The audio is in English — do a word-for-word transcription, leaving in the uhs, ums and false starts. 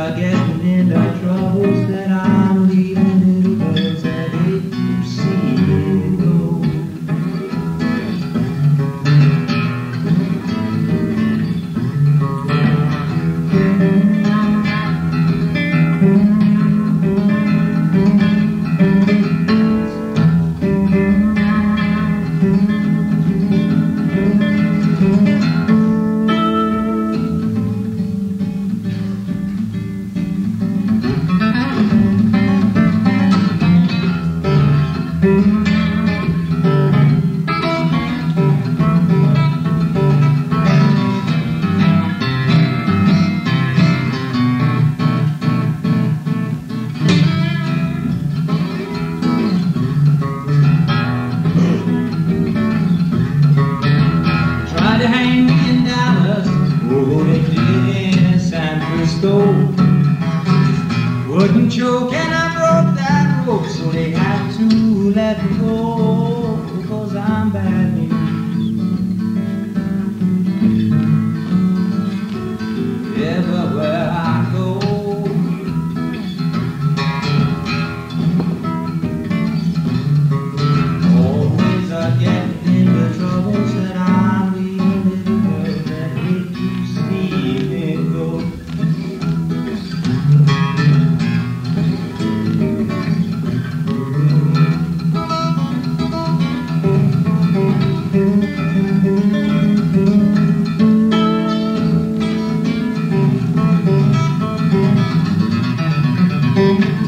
are getting into troubles that I'm leaving little girls that hate to see me go. To hang me in Dallas, oh they did in San Francisco. Wouldn't choke and I broke that rope, so they had to let me go, because I'm bad news. Everywhere I go, always I get into troubles that I'm Thank you.